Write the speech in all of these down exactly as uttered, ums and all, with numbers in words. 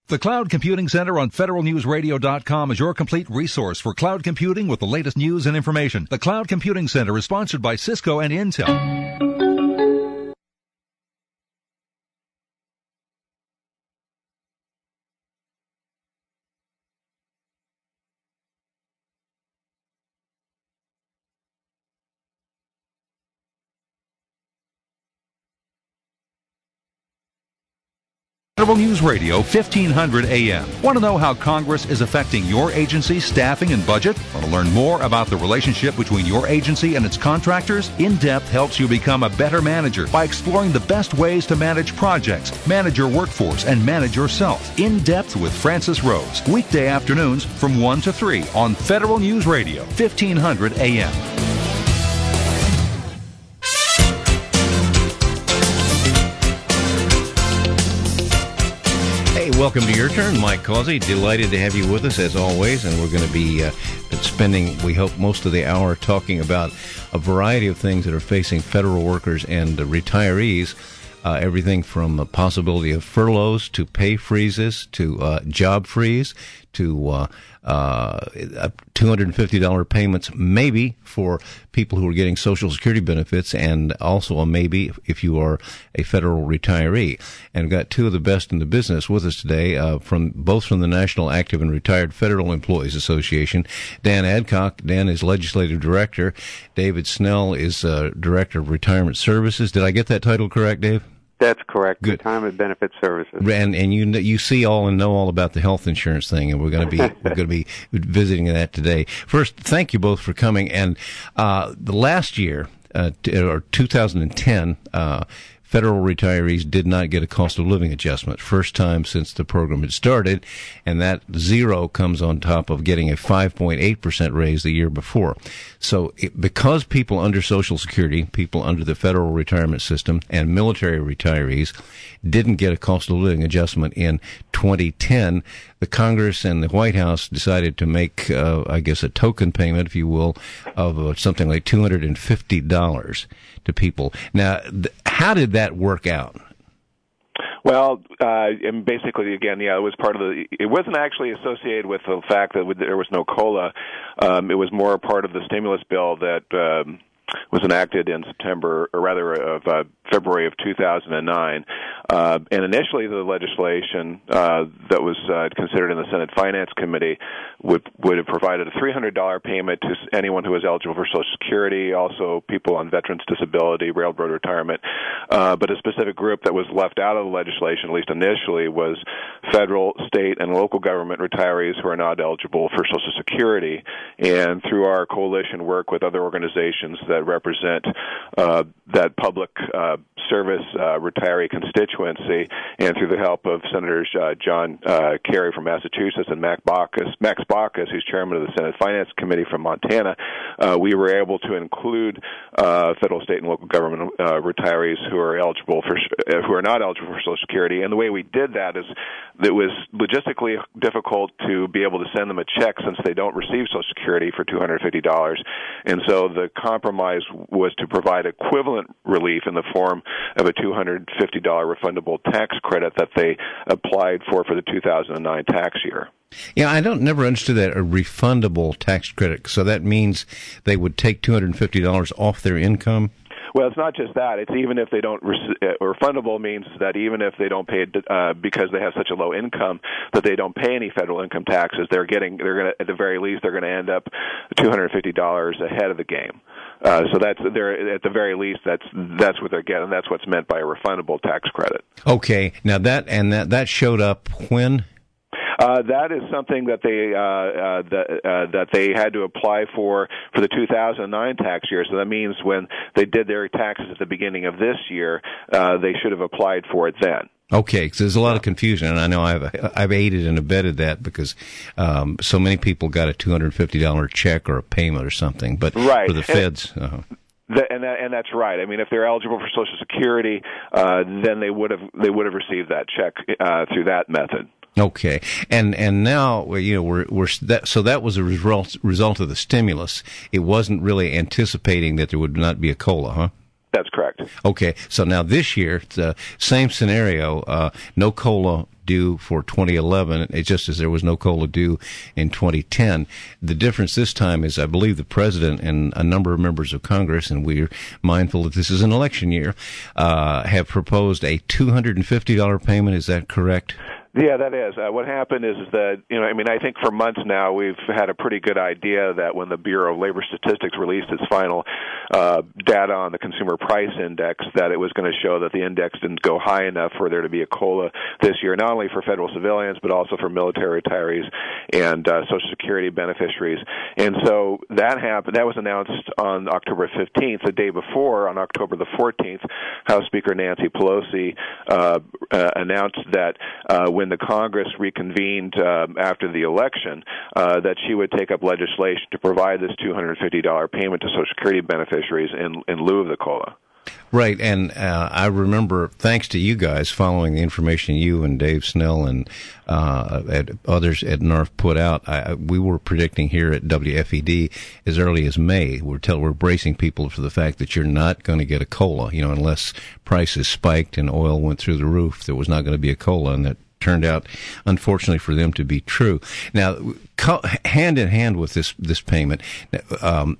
The Cloud Computing Center on Federal News Radio dot com is your complete resource for cloud computing with the latest news and information. The Cloud Computing Center is sponsored by Cisco and Intel. Federal News Radio, fifteen hundred A M. Want to know how Congress is affecting your agency's staffing and budget? Want to learn more about the relationship between your agency and its contractors? In-Depth helps you become a better manager by exploring the best ways to manage projects, manage your workforce, and manage yourself. In-Depth with Francis Rose. Weekday afternoons from one to three on Federal News Radio, fifteen hundred A M. Welcome to Your Turn, Mike Causey. Delighted to have you with us as always, and we're going to be uh, spending, we hope, most of the hour talking about a variety of things that are facing federal workers and uh, retirees. Uh, everything from the possibility of furloughs to pay freezes to uh, job freeze to uh, uh, two hundred fifty dollars payments maybe for people who are getting Social Security benefits, and also a maybe if you are a federal retiree. And we've got two of the best in the business with us today, uh, from both from the National Active and Retired Federal Employees Association. Dan Adcock. Dan is Legislative Director. David Snell is uh, Director of Retirement Services. Did I get that title correct, Dave? That's correct. Good. Retirement Benefit Services. And and you you see all and know all about the health insurance thing, and we're going to be we're going to be visiting that today. First, thank you both for coming. And uh, the last year, uh, t- or two thousand ten. Uh, Federal retirees did not get a cost of living adjustment. First time since the program had started, and that zero comes on top of getting a five point eight percent raise the year before. So it, because people under Social Security, people under the federal retirement system, and military retirees didn't get a cost of living adjustment in twenty ten, the Congress and the White House decided to make, uh, I guess, a token payment, if you will, of uh, something like two hundred fifty dollars to people. Now, th- how did that work out? Well, uh, and basically, again, yeah, it was part of the. It wasn't actually associated with the fact that there was no COLA. Um, it was more a part of the stimulus bill that um, was enacted in September, or rather, of uh, February of two thousand nine. Uh, and initially, the legislation uh, that was uh, considered in the Senate Finance Committee would would have provided a three hundred dollars payment to anyone who was eligible for Social Security, also people on veterans' disability, railroad retirement. Uh, but a specific group that was left out of the legislation, at least initially, was federal, state, and local government retirees who are not eligible for Social Security. And through our coalition work with other organizations that represent uh, that public uh, service uh, retiree constituency, and through the help of Senators uh, John uh, Kerry from Massachusetts and Max Baucus, Max Baucus, who's chairman of the Senate Finance Committee from Montana, uh, we were able to include uh, federal, state, and local government uh, retirees who are eligible for uh, who are not eligible for Social Security. And the way we did that is it was logistically difficult to be able to send them a check since they don't receive Social Security for two hundred fifty dollars. And so the compromise was to provide equivalent relief in the form of a two hundred fifty dollars refundable tax credit that they applied for for the two thousand nine tax year. Yeah, I don't never understood that, a refundable tax credit. So that means they would take two hundred fifty dollars off their income? Well, it's not just that. It's even if they don't, uh, refundable means that even if they don't pay it uh, because they have such a low income that they don't pay any federal income taxes, they're getting, they're going to, at the very least, they're going to end up two hundred fifty dollars ahead of the game. Uh, so that's, they're, at the very least, that's, that's what they're getting. That's what's meant by a refundable tax credit. Okay. Now that, and that, that showed up when? Uh, that is something that they uh, uh, that, uh, that they had to apply for for the two thousand nine tax year. So that means when they did their taxes at the beginning of this year, uh, they should have applied for it then. Okay, because there's a lot of confusion, and I know I've I've aided and abetted that because um, so many people got a two hundred fifty dollars check or a payment or something. But right. for the feds. And, uh-huh. The, and that, and that's right. I mean, if they're eligible for Social Security, uh, then they would have they would have received that check uh, through that method. Okay, and and now you know we're we're that, so that was a result result of the stimulus. It wasn't really anticipating that there would not be a COLA, huh? That's correct. Okay, so now this year, it's the same scenario, uh, no COLA due for twenty eleven, it's just as there was no COLA due in twenty ten. The difference this time is I believe the President and a number of members of Congress, and we're mindful that this is an election year, uh, have proposed a two hundred fifty dollars payment. Is that correct? Yeah, that is. Uh, what happened is, is that, you know, I mean, I think for months now we've had a pretty good idea that when the Bureau of Labor Statistics released its final uh, data on the Consumer Price Index, that it was going to show that the index didn't go high enough for there to be a COLA this year, not only for federal civilians, but also for military retirees and uh, Social Security beneficiaries. And so that happened. That was announced on October fifteenth. The day before, on October the fourteenth, House Speaker Nancy Pelosi uh, uh, announced that uh, when the Congress reconvened uh, after the election, uh, that she would take up legislation to provide this two hundred fifty dollars payment to Social Security beneficiaries in, in lieu of the COLA. Right, and uh, I remember, thanks to you guys, following the information you and Dave Snell and uh, at others at N A R F put out, I, we were predicting here at W F E D as early as May. We're tell, we're bracing people for the fact that you're not going to get a COLA, you know, unless prices spiked and oil went through the roof. There was not going to be a COLA, and that turned out, unfortunately for them, to be true. Now, co- hand in hand with this this payment, um,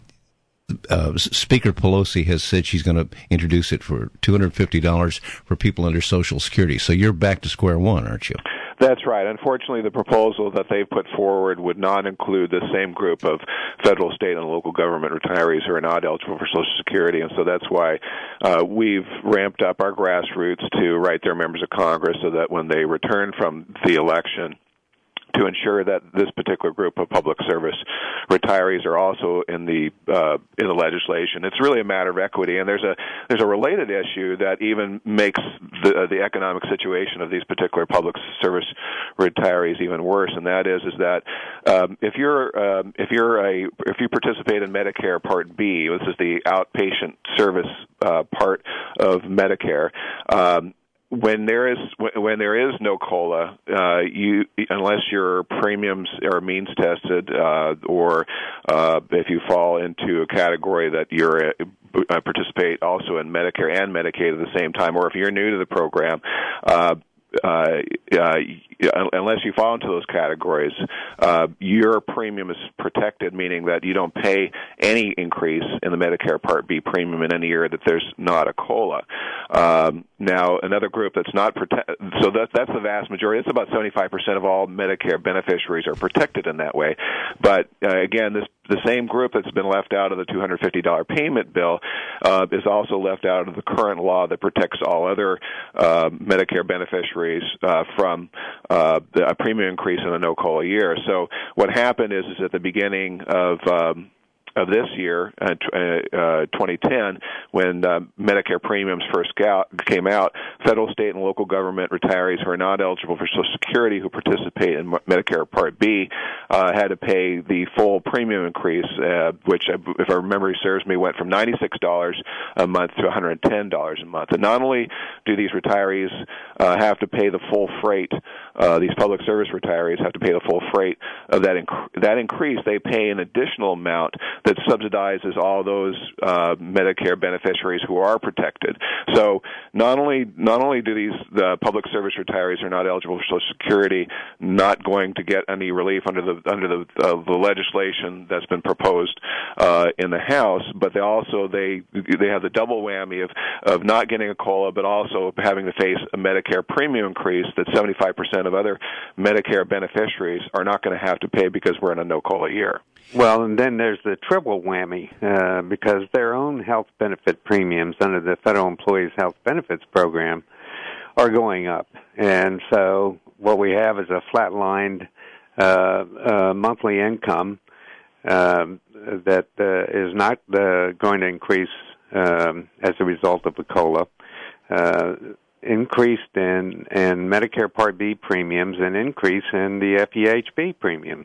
Uh, Speaker Pelosi has said she's going to introduce it for two hundred fifty dollars for people under Social Security. So you're back to square one, aren't you? That's right. Unfortunately, the proposal that they've put forward would not include the same group of federal, state, and local government retirees who are not eligible for Social Security, and so that's why uh, we've ramped up our grassroots to write their members of Congress so that when they return from the election, to ensure that this particular group of public service retirees are also in the uh, in the legislation. It's really a matter of equity, and there's a there's a related issue that even makes the uh, the economic situation of these particular public service retirees even worse, and that is is that um, if you're um, if you're a if you participate in Medicare Part B, this is the outpatient service uh, part of Medicare. Um, When there is when there is no COLA, uh, you unless your premiums are means tested, uh, or uh, if you fall into a category that you're uh, participate also in Medicare and Medicaid at the same time, or if you're new to the program. Uh, Uh, uh, unless you fall into those categories, uh, your premium is protected, meaning that you don't pay any increase in the Medicare Part B premium in any year that there's not a COLA. Um, now, another group that's not protected, so that, that's the vast majority. It's about seventy-five percent of all Medicare beneficiaries are protected in that way. But, uh, again, this the same group that's been left out of the two hundred fifty dollars payment bill uh, is also left out of the current law that protects all other uh, Medicare beneficiaries uh, from uh, the, a premium increase in a no-COLA year. So what happened is, is at the beginning of um, of this year, uh, uh, twenty ten, when uh, Medicare premiums first came out, federal, state, and local government retirees who are not eligible for Social Security who participate in Medicare Part B uh, had to pay the full premium increase, uh, which, if our memory serves me, went from ninety-six dollars a month to one hundred ten dollars a month. And not only do these retirees uh, have to pay the full freight, uh, these public service retirees have to pay the full freight of that, inc- that increase, they pay an additional amount that subsidizes all those uh, Medicare beneficiaries who are protected. So not only not only do these the public service retirees who are not eligible for Social Security not going to get any relief under the under the uh, the legislation that's been proposed uh, in the House, but they also they they have the double whammy of of not getting a COLA, but also having to face a Medicare premium increase that seventy-five percent of other Medicare beneficiaries are not going to have to pay because we're in a no COLA year. Well, and then there's the triple whammy, uh, because their own health benefit premiums under the Federal Employees Health Benefits Program are going up. And so what we have is a flatlined uh, uh, monthly income uh, that uh, is not uh, going to increase um, as a result of the COLA. Uh, increased in, in Medicare Part B premiums and increase in the F E H B premiums.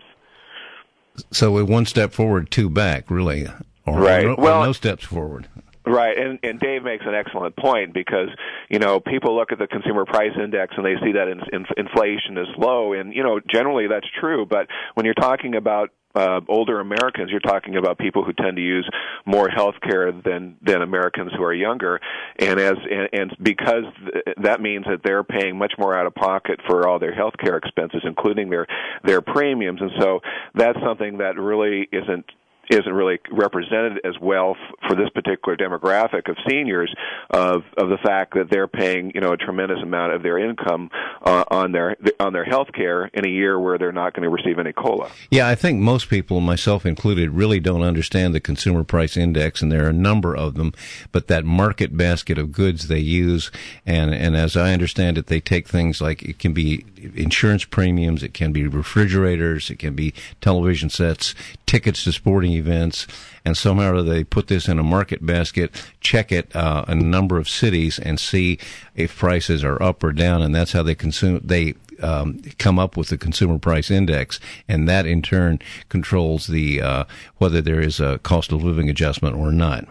So we're one step forward, two back, really, or, right. or, or well, no steps forward. Right, and, and Dave makes an excellent point because, you know, people look at the Consumer Price Index and they see that in, in, inflation is low, and, you know, generally that's true, but when you're talking about uh, older Americans, you're talking about people who tend to use more health care than, than Americans who are younger. And as and, and because th- that means that they're paying much more out of pocket for all their health care expenses, including their, their premiums. And so that's something that really isn't isn't really represented as well f- for this particular demographic of seniors, of of the fact that they're paying, you know, a tremendous amount of their income uh, on their on their health care in a year where they're not going to receive any COLA. Yeah, I think most people, myself included, really don't understand the consumer price index, and there are a number of them, but that market basket of goods they use, and, and as I understand it, they take things like, it can be insurance premiums, it can be refrigerators, it can be television sets, tickets to sporting events, and somehow they put this in a market basket, check it uh, in a number of cities, and see if prices are up or down, and that's how they consume. They um, come up with the consumer price index, and that in turn controls the uh, whether there is a cost of living adjustment or not.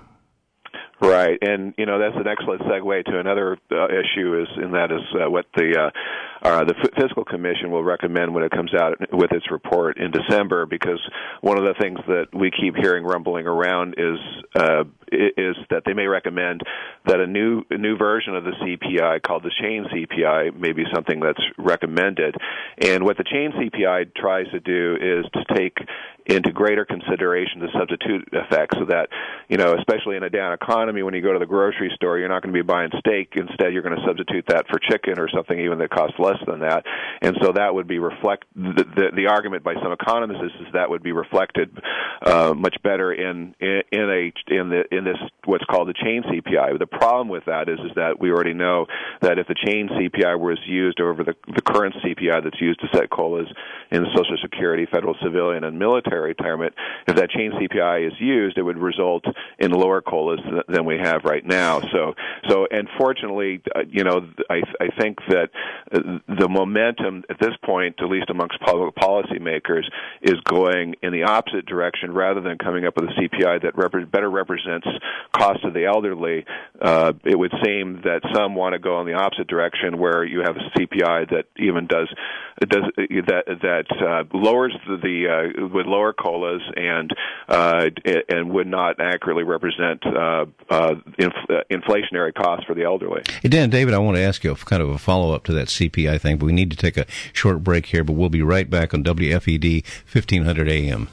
Right, and you know that's an excellent segue to another uh, issue, is and that is uh, what the uh, uh, the Fiscal Commission will recommend when it comes out with its report in December. Because one of the things that we keep hearing rumbling around is uh, is that they may recommend that a new a new version of the C P I called the chain C P I may be something that's recommended. And what the chain C P I tries to do is to take into greater consideration the substitute effect, so that, you know, especially in a down economy, when you go to the grocery store, you're not going to be buying steak. Instead, you're going to substitute that for chicken or something even that costs less than that. And so that would be reflect the, the, the argument by some economists is, is that would be reflected uh, much better in in, in a in the in this what's called the chain C P I. The problem with that is is that we already know that if the chain C P I was used over the the current C P I that's used to set COLAs in Social Security, federal civilian, and military retirement, if that chain C P I is used, it would result in lower COLAs than we have right now. So, so, and fortunately, uh, you know, I, I think that uh, the momentum at this point, at least amongst public policymakers, is going in the opposite direction. Rather than coming up with a C P I that rep- better represents cost of the elderly, uh, it would seem that some want to go in the opposite direction, where you have a C P I that even does does that that uh, lowers the, the uh, would lower COLAs and uh, and would not accurately represent uh, uh, inf- inflationary costs for the elderly. Hey, Dan, David, I want to ask you a, kind of a follow-up to that C P I thing, but we need to take a short break here, but we'll be right back on W F E D fifteen hundred A M.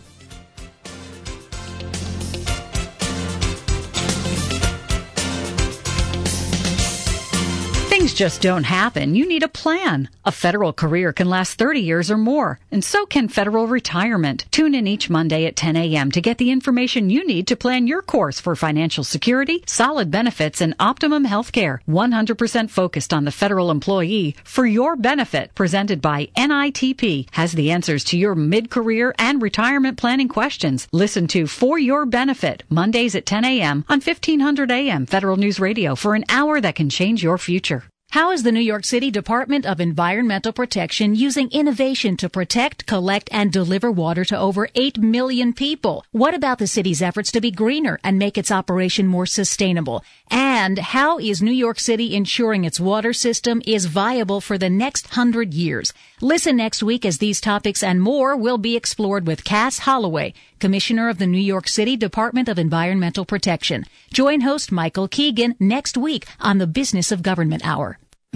Things just don't happen. You need a plan. A federal career can last thirty years or more, and so can federal retirement. Tune in each Monday at ten a.m. to get the information you need to plan your course for financial security, solid benefits, and optimum health care. one hundred percent focused on the federal employee for your benefit. Presented by N I T P has the answers to your mid-career and retirement planning questions. Listen to For Your Benefit, Mondays at ten a.m. on fifteen hundred A M Federal News Radio for an hour that can change your future. How is the New York City Department of Environmental Protection using innovation to protect, collect, and deliver water to over eight million people? What about the city's efforts to be greener and make its operation more sustainable? And how is New York City ensuring its water system is viable for the next hundred years? Listen next week as these topics and more will be explored with Cass Holloway, Commissioner of the New York City Department of Environmental Protection. Join host Michael Keegan next week on the Business of Government Hour.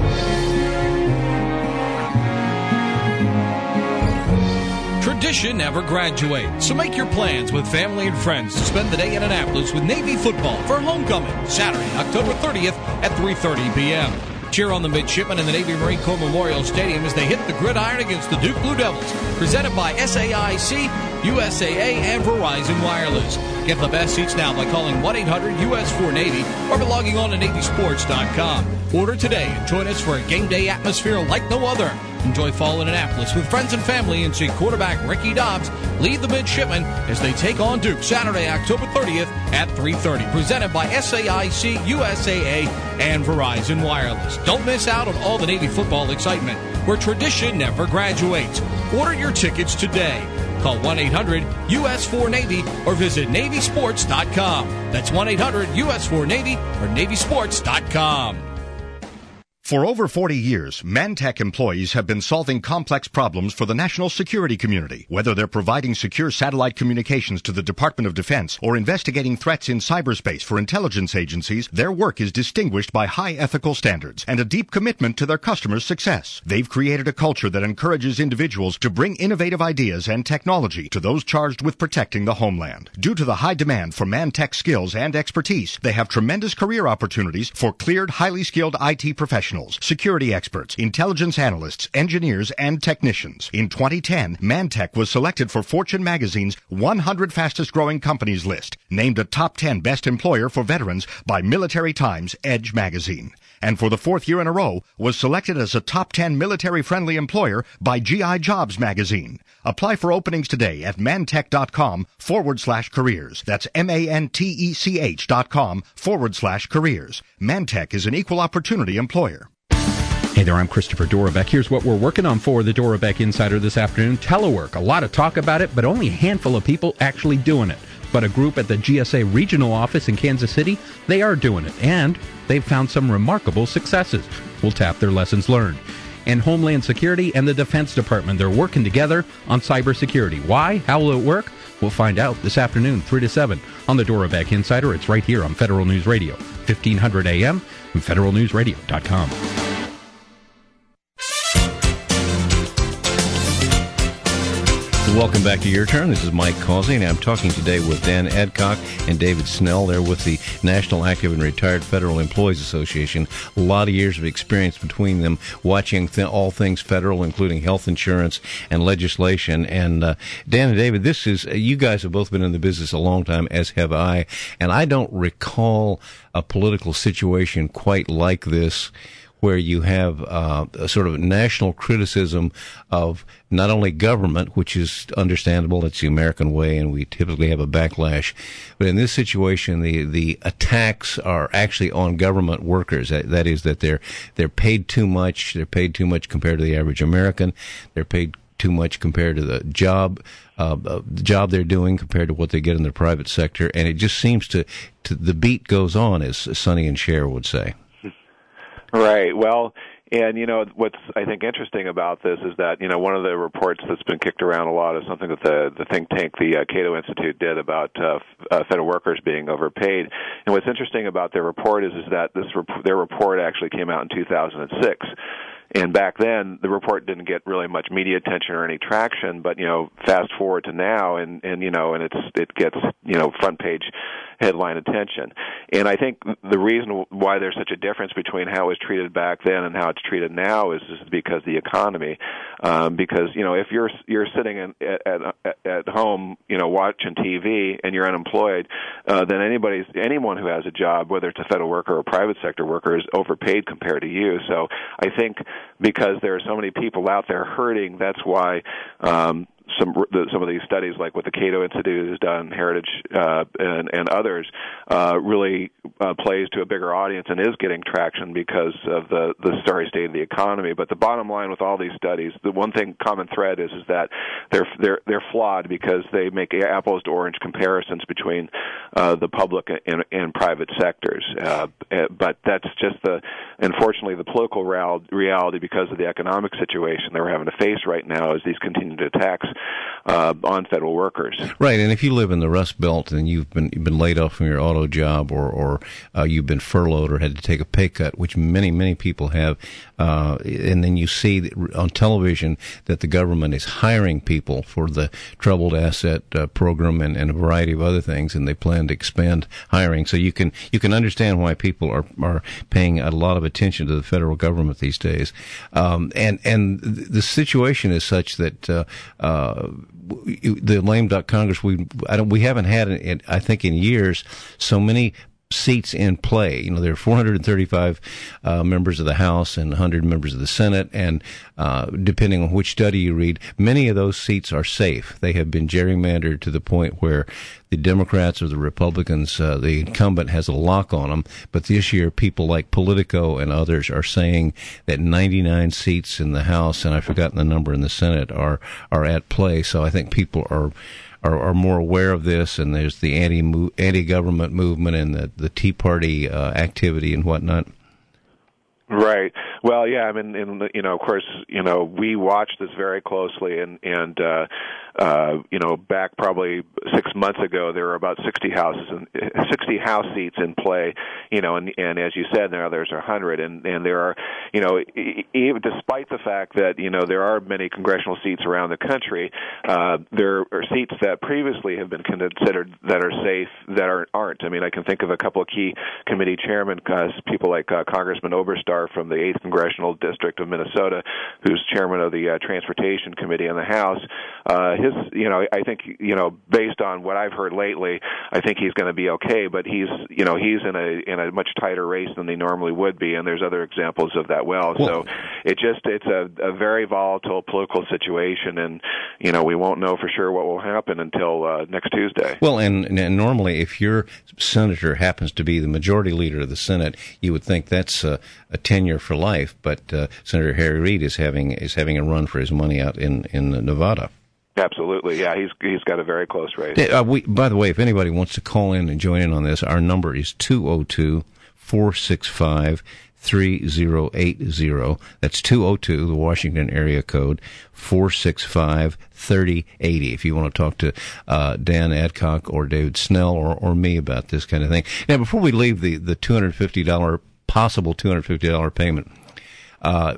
Tradition never graduates, so make your plans with family and friends to spend the day in Annapolis with Navy football for homecoming, Saturday, October thirtieth at three thirty p.m. Cheer on the midshipmen in the Navy Marine Corps Memorial Stadium as they hit the gridiron against the Duke Blue Devils. Presented by S A I C, U S A A, and Verizon Wireless. Get the best seats now by calling one eight hundred U S four Navy or by logging on to Navy Sports dot com. Order today and join us for a game day atmosphere like no other. Enjoy fall in Annapolis with friends and family and see quarterback Ricky Dobbs lead the midshipmen as they take on Duke Saturday, October thirtieth at three thirty. Presented by S A I C, U S A A, and Verizon Wireless. Don't miss out on all the Navy football excitement, where tradition never graduates. Order your tickets today. Call one eight hundred U S four Navy or visit Navy Sports dot com. That's one eight hundred U S four Navy or Navy Sports dot com. For over forty years, Mantech employees have been solving complex problems for the national security community. Whether they're providing secure satellite communications to the Department of Defense or investigating threats in cyberspace for intelligence agencies, their work is distinguished by high ethical standards and a deep commitment to their customers' success. They've created a culture that encourages individuals to bring innovative ideas and technology to those charged with protecting the homeland. Due to the high demand for Mantech skills and expertise, they have tremendous career opportunities for cleared, highly skilled I T professionals, security experts, intelligence analysts, engineers, and technicians. In twenty ten, Mantech was selected for Fortune magazine's one hundred fastest growing companies list, named a top ten best employer for veterans by Military Times Edge magazine, and for the fourth year in a row was selected as a top ten military-friendly employer by G I Jobs magazine. Apply for openings today at mantech.com forward slash careers. That's M-A-N-T-E-C-H dot com forward slash careers. Mantech is an equal opportunity employer. Hey there, I'm Christopher Dorabek. Here's what we're working on for the Dorabek Insider this afternoon. Telework. A lot of talk about it, but only a handful of people actually doing it. But a group at the G S A regional office in Kansas City, they are doing it, and they've found some remarkable successes. We'll tap their lessons learned. And Homeland Security and the Defense Department, they're working together on cybersecurity. Why? How will it work? We'll find out this afternoon, three to seven, on the Dorabek Insider. It's right here on Federal News Radio, fifteen hundred A M and federal news radio dot com. Welcome back to Your Turn. This is Mike Causey, and I'm talking today with Dan Adcock and David Snell. They're with the National Active and Retired Federal Employees Association. A lot of years of experience between them watching th- all things federal, including health insurance and legislation. And uh, Dan and David, this is, uh, you guys have both been in the business a long time, as have I, and I don't recall a political situation quite like this, where you have uh, a sort of national criticism of not only government, which is understandable, it's the American way, and we typically have a backlash, but in this situation, the, the attacks are actually on government workers. That, that is, that they're they're paid too much. They're paid too much compared to the average American. They're paid too much compared to the job uh, the job they're doing compared to what they get in the private sector, and it just seems to, to the beat goes on, as Sonny and Cher would say. Right. Well, and, you know, what's, I think, interesting about this is that, you know, one of the reports that's been kicked around a lot is something that the, the think tank, the uh, Cato Institute, did about uh, f- uh, federal workers being overpaid. And what's interesting about their report is, is that this rep- their report actually came out in two thousand six. And back then, the report didn't get really much media attention or any traction. But, you know, fast forward to now, and, and you know, and it's it gets, you know, front page headline attention. And I think the reason why there's such a difference between how it was treated back then and how it's treated now is just because of the economy. Um, because, you know, if you're you're sitting in, at, at at home, you know, watching T V and you're unemployed, uh, then anybody's anyone who has a job, whether it's a federal worker or a private sector worker, is overpaid compared to you. So I think because there are so many people out there hurting, that's why um, some the, some of these studies, like what the Cato Institute has done, Heritage, uh, and, and others, uh, really uh, plays to a bigger audience and is getting traction because of the, the sorry state of the economy. But the bottom line with all these studies, the one thing common thread is is that they're they're they're flawed because they make apples to orange comparisons between uh, the public and, and private sectors. Uh, but that's just the unfortunately the political reality because of the economic situation that we're having to face right now, is these continued attacks Uh, on federal workers. Right, and if you live in the Rust Belt and you've been you've been laid off from your auto job, or or uh, you've been furloughed or had to take a pay cut, which many many people have, uh, and then you see that on television that the government is hiring people for the Troubled Asset uh, Program and, and a variety of other things, and they plan to expand hiring. So you can you can understand why people are are paying a lot of attention to the federal government these days, um, and and the situation is such that. Uh, uh, the lame duck Congress, we I don't we haven't had in, I think in years so many seats in play. You know, there are four hundred thirty-five uh, members of the House and one hundred members of the Senate, and uh, depending on which study you read, many of those seats are safe. They have been gerrymandered to the point where the Democrats or the Republicans, uh, the incumbent has a lock on them. But this year, people like Politico and others are saying that ninety-nine seats in the House, and I've forgotten the number in the Senate, are are at play. So I think people are Are, are more aware of this, and there's the anti anti-government movement and the, the Tea Party uh, activity and whatnot. Right. Well, yeah, I mean, in, you know, of course, you know, we watched this very closely, and and uh, uh, you know, back probably six months ago, there were about sixty houses and sixty house seats in play, you know, and and as you said, now there's a hundred, and and there are, you know, even despite the fact that you know there are many congressional seats around the country, uh, there are seats that previously have been considered that are safe that are aren't. I mean, I can think of a couple of key committee chairmen, uh, people like uh, Congressman Oberstar from the eighth Congressional District of Minnesota, who's chairman of the uh, Transportation Committee in the House. Uh, his, you know, I think, you know, based on what I've heard lately, I think he's going to be okay. But he's, you know, he's in a in a much tighter race than he normally would be, and there's other examples of that. Well, well so it just it's a, a very volatile political situation, and you know, we won't know for sure what will happen until uh, next Tuesday. Well, and, and normally, if your senator happens to be the majority leader of the Senate, you would think that's a, a tenure for life. But uh, Senator Harry Reid is having is having a run for his money out in, in Nevada. Absolutely, yeah. He's he's got a very close race. Uh, we, by the way, if anybody wants to call in and join in on this, our number is two oh two, four six five, three oh eight oh. That's two oh two, the Washington area code, four six five, three oh eight oh. If you want to talk to uh, Dan Adcock or David Snell or, or me about this kind of thing. Now, before we leave the, the two hundred fifty dollars, possible two hundred fifty dollars payment, Uh,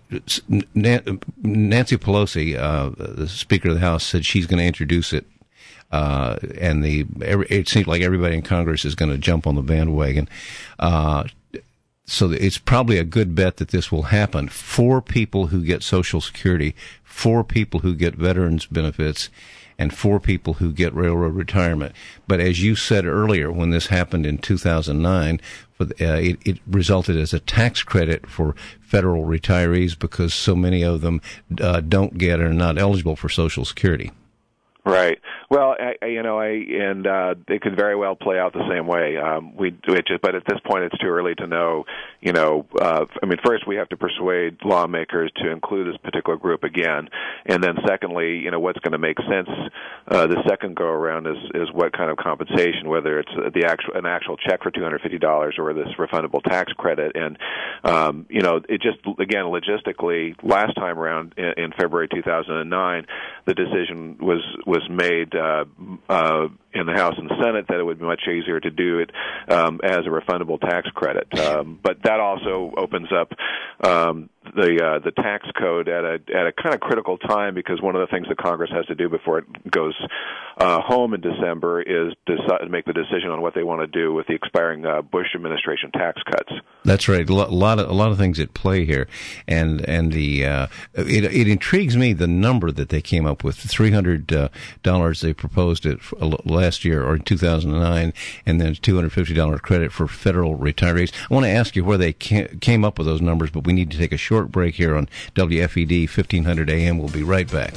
Nancy Pelosi, uh, the Speaker of the House, said she's going to introduce it, uh, and the it seems like everybody in Congress is going to jump on the bandwagon. Uh, so it's probably a good bet that this will happen for people who get Social Security, for people who get veterans benefits, and for people who get railroad retirement. But as you said earlier, when this happened in two thousand nine, uh, it, it resulted as a tax credit for federal retirees because so many of them uh, don't get or are not eligible for Social Security. Right. Well, I, you know, I and uh, it could very well play out the same way. Um, we, it just, but at this point, it's too early to know. You know, uh, I mean, first we have to persuade lawmakers to include this particular group again, and then secondly, you know, what's going to make sense uh, the second go around is is what kind of compensation, whether it's the actual an actual check for two hundred fifty dollars or this refundable tax credit, and um, you know, it just again logistically, last time around in, in February two thousand nine, the decision was was made uh, uh, in the House and the Senate that it would be much easier to do it um, as a refundable tax credit. Um, but that also opens up um, the uh, the tax code at a at a kind of critical time, because one of the things that Congress has to do before it goes uh, home in December is decide to make the decision on what they want to do with the expiring uh, Bush administration tax cuts. That's right. A lot of a lot of things at play here, and and the uh, it it intrigues me the number that they came up with, three hundred uh, dollars they proposed it last year or in two thousand nine, and then two hundred fifty dollars credit for federal retirees. I want to ask you where they came up with those numbers, but we need to take a short break here on W F E D fifteen hundred A M. We'll be right back.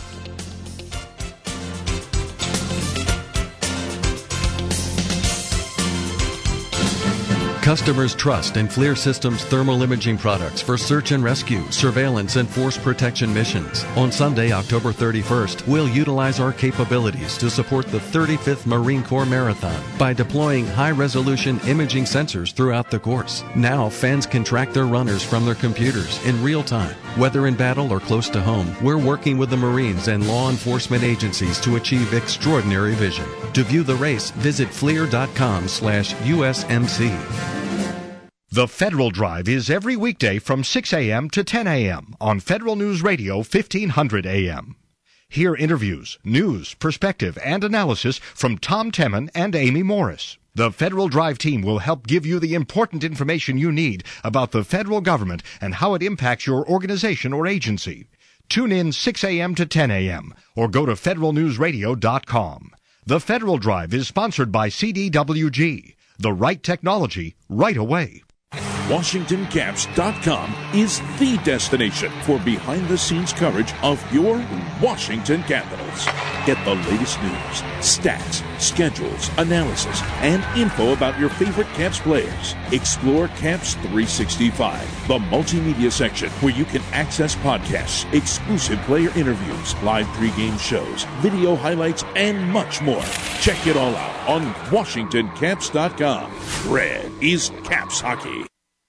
Customers trust in FLIR Systems thermal imaging products for search and rescue, surveillance, and force protection missions. On Sunday, October thirty-first, we'll utilize our capabilities to support the thirty-fifth Marine Corps Marathon by deploying high-resolution imaging sensors throughout the course. Now, fans can track their runners from their computers in real time. Whether in battle or close to home, we're working with the Marines and law enforcement agencies to achieve extraordinary vision. To view the race, visit FLIR.com slash USMC. The Federal Drive is every weekday from six a.m. to ten a.m. on Federal News Radio fifteen hundred A M. Hear interviews, news, perspective, and analysis from Tom Temin and Amy Morris. The Federal Drive team will help give you the important information you need about the federal government and how it impacts your organization or agency. Tune in six a.m. to ten a.m. or go to federal news radio dot com. The Federal Drive is sponsored by C D W G. The right technology, right away. Washington Caps dot com is the destination for behind-the-scenes coverage of your Washington Capitals. Get the latest news, stats, schedules, analysis, and info about your favorite Caps players. Explore Caps three sixty-five, the multimedia section where you can access podcasts, exclusive player interviews, live pregame shows, video highlights, and much more. Check it all out on Washington Caps dot com. Red is Caps hockey.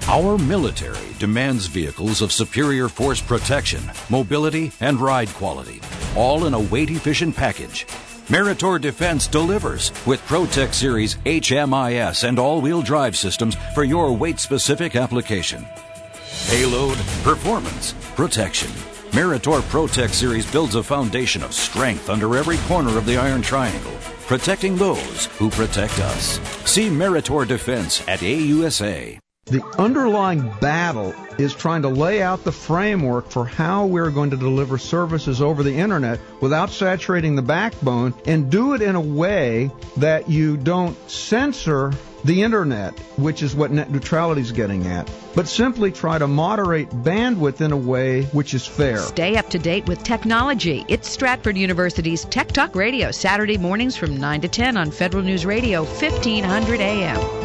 Our military demands vehicles of superior force protection, mobility, and ride quality, all in a weight-efficient package. Meritor Defense delivers with ProTech Series H M I S and all-wheel drive systems for your weight-specific application. Payload, performance, protection. Meritor ProTech Series builds a foundation of strength under every corner of the Iron Triangle, protecting those who protect us. See Meritor Defense at A U S A. The underlying battle is trying to lay out the framework for how we're going to deliver services over the Internet without saturating the backbone, and do it in a way that you don't censor the Internet, which is what net neutrality is getting at, but simply try to moderate bandwidth in a way which is fair. Stay up to date with technology. It's Stratford University's Tech Talk Radio, Saturday mornings from nine to ten on Federal News Radio, fifteen hundred A M.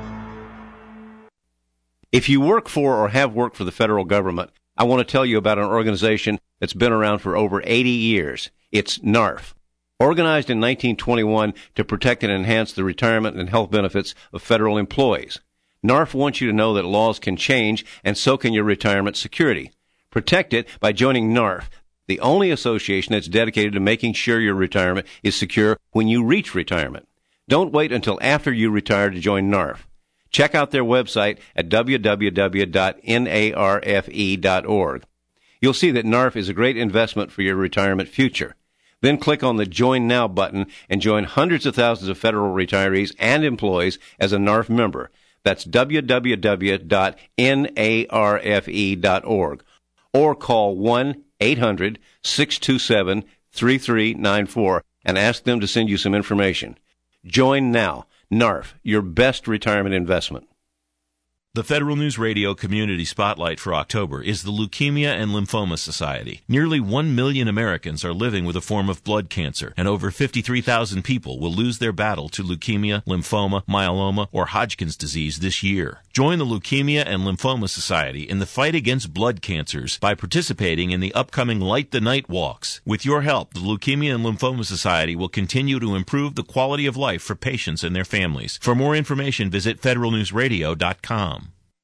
If you work for or have worked for the federal government, I want to tell you about an organization that's been around for over eighty years. It's NARF. Organized in nineteen twenty-one to protect and enhance the retirement and health benefits of federal employees. NARF wants you to know that laws can change, and so can your retirement security. Protect it by joining NARF, the only association that's dedicated to making sure your retirement is secure when you reach retirement. Don't wait until after you retire to join NARF. Check out their website at w w w dot narfe dot org. You'll see that NARF is a great investment for your retirement future. Then click on the Join Now button and join hundreds of thousands of federal retirees and employees as a NARF member. That's w w w dot narfe dot org. Or call one eight hundred six two seven three three nine four and ask them to send you some information. Join now. NARF, your best retirement investment. The Federal News Radio Community Spotlight for October is the Leukemia and Lymphoma Society. Nearly one million Americans are living with a form of blood cancer, and over fifty-three thousand people will lose their battle to leukemia, lymphoma, myeloma, or Hodgkin's disease this year. Join the Leukemia and Lymphoma Society in the fight against blood cancers by participating in the upcoming Light the Night walks. With your help, the Leukemia and Lymphoma Society will continue to improve the quality of life for patients and their families. For more information, visit federal news radio dot com.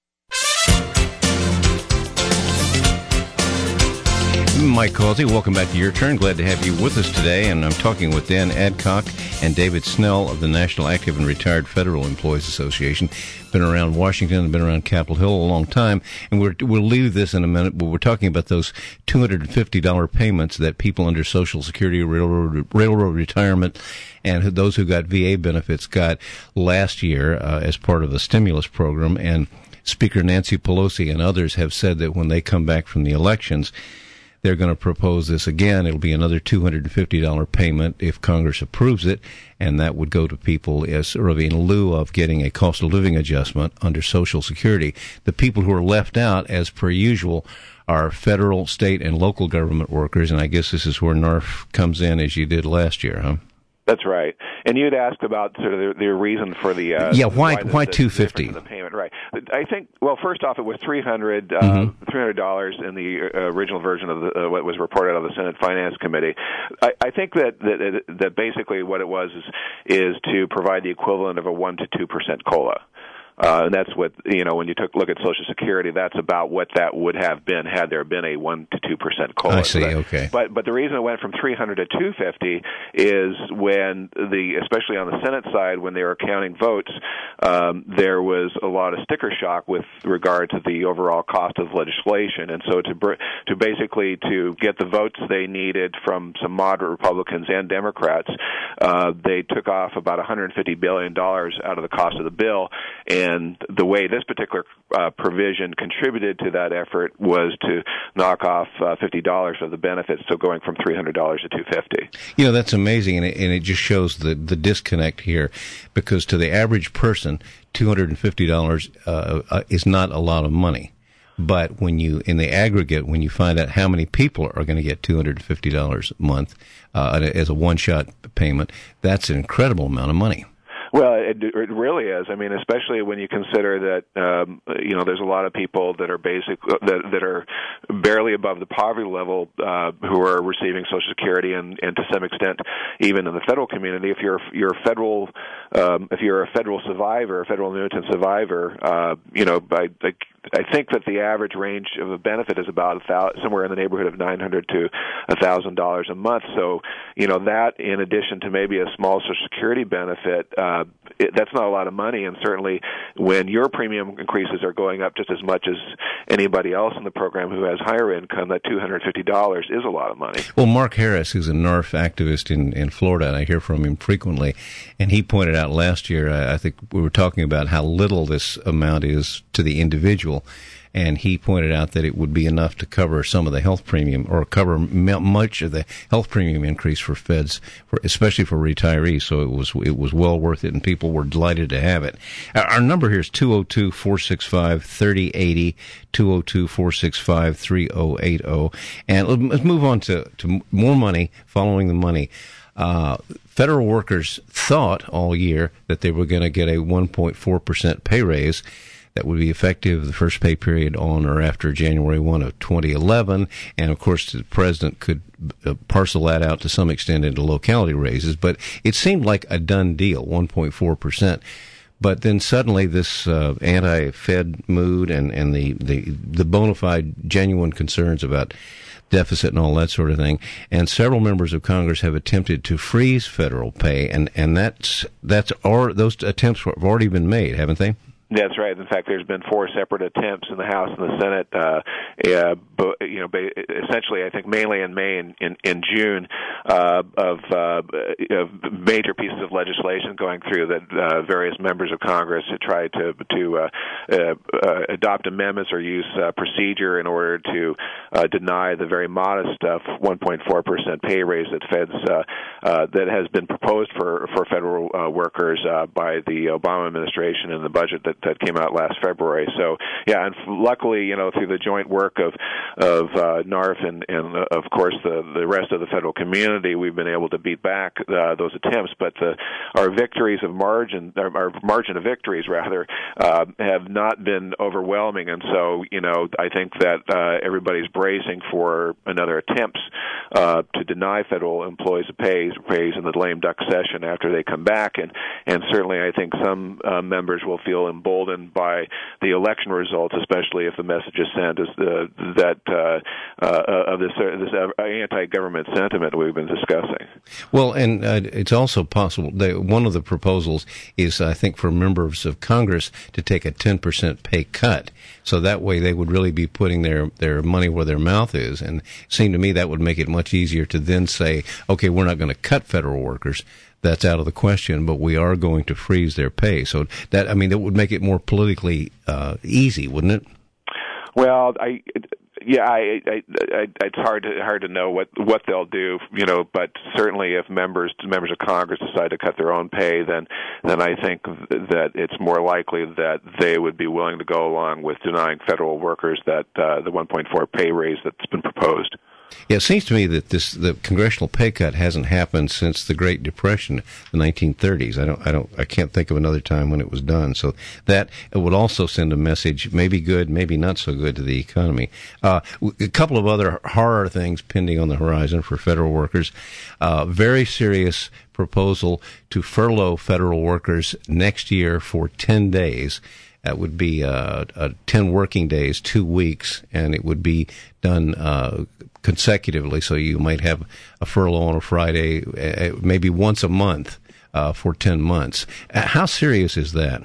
Mike Causey, welcome back to Your Turn. Glad to have you with us today. And I'm talking with Dan Adcock and David Snell of the National Active and Retired Federal Employees Association. Been around Washington, been around Capitol Hill a long time. And we're, we'll leave this in a minute, but we're talking about those two hundred fifty dollars payments that people under Social Security, Railroad, Railroad Retirement, and those who got V A benefits got last year uh, as part of the stimulus program. And Speaker Nancy Pelosi and others have said that when they come back from the elections, they're going to propose this again. It'll be another two hundred fifty dollars payment if Congress approves it, and that would go to people as sort of in lieu of getting a cost of living adjustment under Social Security. The people who are left out, as per usual, are federal, state, and local government workers, and I guess this is where NARF comes in, as you did last year, huh? That's right. And you'd asked about sort of the, the reason for the uh, yeah why why, the, why the two fifty the payment, right? I think well first off it was three hundred uh, mm-hmm. three hundred dollars in the uh, original version of the, uh, what was reported out of the Senate Finance Committee. I, I think that, that that basically what it was is is to provide the equivalent of a one to two percent COLA. Uh, and that's what, you know, when you took look at Social Security, that's about what that would have been had there been a one to two percent COLA. I see, so that, okay. But but the reason it went from three hundred to two fifty is when the, especially on the Senate side, when they were counting votes, um, there was a lot of sticker shock with regard to the overall cost of legislation, and so to br- to basically to get the votes they needed from some moderate Republicans and Democrats, uh, they took off about one hundred fifty billion dollars out of the cost of the bill. And And the way this particular uh, provision contributed to that effort was to knock off uh, fifty dollars of the benefits, so going from three hundred dollars to two hundred fifty dollars. You know, that's amazing, and it, and it just shows the, the disconnect here, because to the average person, two hundred fifty dollars uh, uh, is not a lot of money. But when you, in the aggregate, when you find out how many people are going to get two hundred fifty dollars a month uh, as a one-shot payment, that's an incredible amount of money. Well, it, it really is. I mean, especially when you consider that um, you know there's a lot of people that are basic that that are barely above the poverty level uh, who are receiving Social Security, and, and to some extent even in the federal community. If you're you're a federal um, if you're a federal survivor, a federal annuitant survivor, uh, you know, I, I I think that the average range of a benefit is about a thousand, somewhere in the neighborhood of nine hundred to a thousand dollars a month. So, you know, that in addition to maybe a small Social Security benefit, uh, it, that's not a lot of money. And certainly, when your premium increases are going up just as much as anybody else in the program who has higher income, that two hundred fifty dollars is a lot of money. Well, Mark Harris, who's a N A R F activist in, in Florida, and I hear from him frequently, and he pointed out last year, I, I think we were talking about how little this amount is to the individual. And he pointed out that it would be enough to cover some of the health premium, or cover m- much of the health premium increase for feds, for, especially for retirees. So it was it was well worth it, and people were delighted to have it. Our, our number here is two oh two, four six five, three oh eight oh, two oh two, four six five, three oh eight oh. And let's move on to, to more money, following the money. Uh, federal workers thought all year that they were going to get a one point four percent pay raise that would be effective the first pay period on or after January first of twenty eleven. And, of course, the president could uh, parcel that out to some extent into locality raises. But it seemed like a done deal, one point four percent. But then suddenly this uh, anti-Fed mood and, and the, the, the bona fide genuine concerns about deficit and all that sort of thing. And several members of Congress have attempted to freeze federal pay. And, and that's, that's or those attempts have already been made, haven't they? That's right. In fact, there's been four separate attempts in the House and the Senate. Uh, uh, but, you know, essentially, I think mainly in May and in, in June, uh, of, uh, of major pieces of legislation going through that uh, various members of Congress had tried to to uh, uh, uh, adopt amendments or use uh, procedure in order to uh, deny the very modest uh, one point four percent pay raise that feds uh, uh, that has been proposed for for federal uh, workers uh, by the Obama administration in the budget that. that came out last February. So, yeah, and luckily, you know, through the joint work of of uh, N A R F and, and uh, of course, the, the rest of the federal community, we've been able to beat back uh, those attempts. But the, our victories of margin, our, our margin of victories, rather, uh, have not been overwhelming. And so, you know, I think that uh, everybody's bracing for another attempts uh, to deny federal employees a pay raise in the lame duck session after they come back. And, and certainly, I think some uh, members will feel emboldened by the election results, especially if the message is sent as the, that uh, uh, of this uh, this anti-government sentiment we've been discussing. Well, and uh, it's also possible that one of the proposals is, I think, for members of Congress to take a ten percent pay cut. So that way they would really be putting their, their money where their mouth is. And it seemed to me that would make it much easier to then say, okay, we're not going to cut federal workers. That's out of the question, but we are going to freeze their pay. So that, I mean, that would make it more politically uh, easy, wouldn't it? Well, I, yeah, I, I, I, it's hard to hard to know what what they'll do, you know. But certainly, if members members of Congress decide to cut their own pay, then then I think that it's more likely that they would be willing to go along with denying federal workers that uh, the one point four pay raise that's been proposed. Yeah, it seems to me that this the congressional pay cut hasn't happened since the Great Depression, the nineteen thirties. I don't, I don't, I can't think of another time when it was done. So that it would also send a message, maybe good, maybe not so good, to the economy. Uh, a couple of other horror things pending on the horizon for federal workers. Uh, very serious proposal to furlough federal workers next year for ten days. That would be uh, uh, ten working days, two weeks, and it would be done uh, consecutively. So you might have a furlough on a Friday, uh, maybe once a month uh, for ten months. Uh, how serious is that?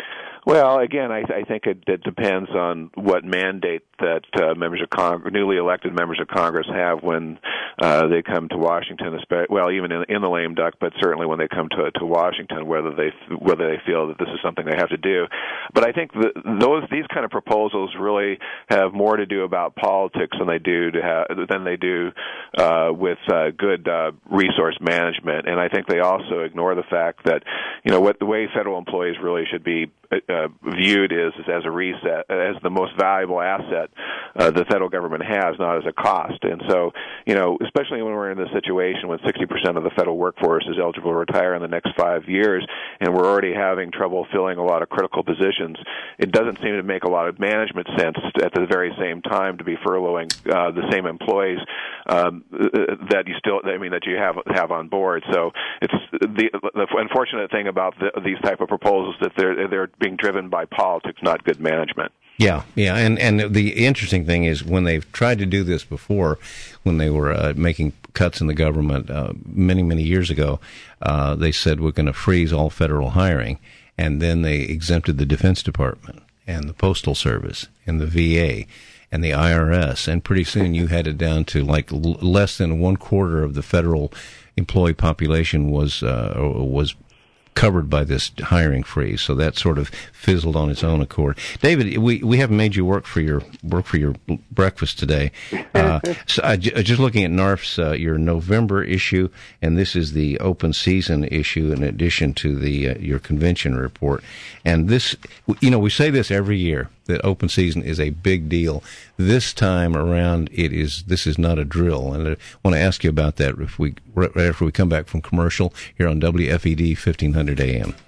Well, again, I, I think it, it depends on what mandate that uh, members of Congress, newly elected members of Congress have when uh, they come to Washington. Well, even in, in the lame duck, but certainly when they come to to Washington, whether they whether they feel that this is something they have to do. But I think that those these kind of proposals really have more to do about politics than they do to have, than they do uh, with uh, good uh, resource management. And I think they also ignore the fact that, you know, what the way federal employees really should be Uh, viewed is, is as a reset, as the most valuable asset that uh, the federal government has, not as a cost. And so, you know, especially when we're in this situation when sixty percent of the federal workforce is eligible to retire in the next five years, and we're already having trouble filling a lot of critical positions, it doesn't seem to make a lot of management sense at the very same time to be furloughing uh, the same employees um, that you still, I mean, that you have have on board. So it's the, the unfortunate thing about the, these type of proposals that they're they're being driven by politics, not good management. Yeah, yeah, and and the interesting thing is when they've tried to do this before, when they were uh, making cuts in the government uh, many many years ago, uh, they said we're going to freeze all federal hiring, and then they exempted the Defense Department and the Postal Service and the V A and the I R S, and pretty soon you had it down to like l- less than one quarter of the federal employee population was uh, was. covered by this hiring freeze, so that sort of fizzled on its own accord. David, we, we haven't made you work for your work for your breakfast today. Uh, so I, just looking at N A R F's uh, your November issue, and this is the open season issue in addition to the uh, your convention report. And this, you know, we say this every year that open season is a big deal. This time around, it is. This is not a drill, and I want to ask you about that if we right after we come back from commercial here on W F E D fifteen hundred A M.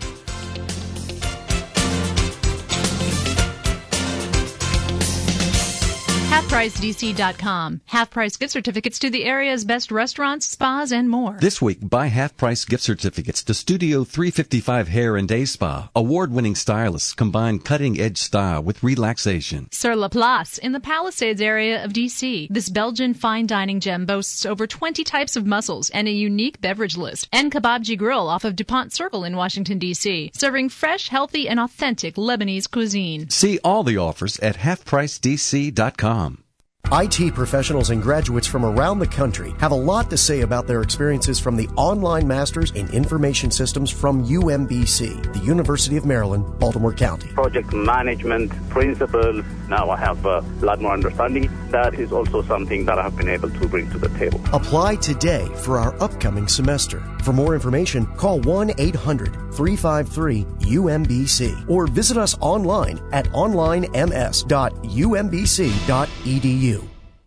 half price D C dot com. Half-price gift certificates to the area's best restaurants, spas, and more. This week, buy half-price gift certificates to Studio three fifty-five Hair and Day Spa. Award-winning stylists combine cutting-edge style with relaxation. Sur La Place in the Palisades area of D C. This Belgian fine dining gem boasts over twenty types of mussels and a unique beverage list. And Kebabji Grill off of DuPont Circle in Washington, D C, serving fresh, healthy, and authentic Lebanese cuisine. See all the offers at half price D C dot com. I T professionals and graduates from around the country have a lot to say about their experiences from the Online Masters in Information Systems from U M B C, the University of Maryland, Baltimore County. Project management principles, now I have a lot more understanding. That is also something that I have been able to bring to the table. Apply today for our upcoming semester. For more information, call one eight hundred three five three U M B C or visit us online at online m s dot u m b c dot e d u.